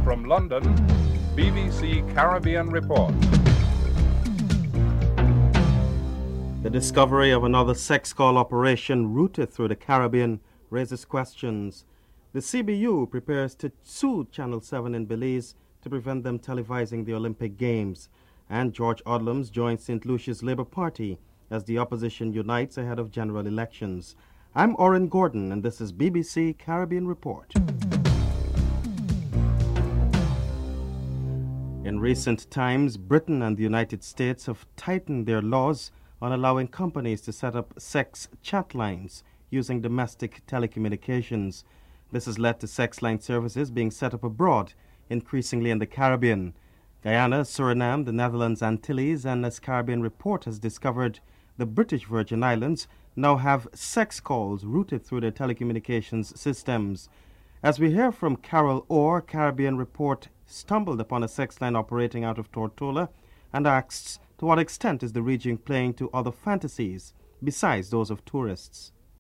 from London, BBC Caribbean Report. The discovery of another sex call operation routed through the Caribbean raises questions. The CBU prepares to sue Channel 7 in Belize to prevent them televising the Olympic Games. And George Odlums joins St. Lucia's Labour Party as the opposition unites ahead of general elections. I'm Oren Gordon, and this is BBC Caribbean Report. In recent times, Britain and the United States have tightened their laws on allowing companies to set up sex chat lines using domestic telecommunications. This has led to sex line services being set up abroad, increasingly in the Caribbean. Guyana, Suriname, the Netherlands, Antilles, and as Caribbean Report has discovered, the British Virgin Islands now have sex calls routed through their telecommunications systems. As we hear from Carol Orr, Caribbean Report stumbled upon a sex line operating out of Tortola and asks, to what extent is the region playing to other fantasies besides those of tourists?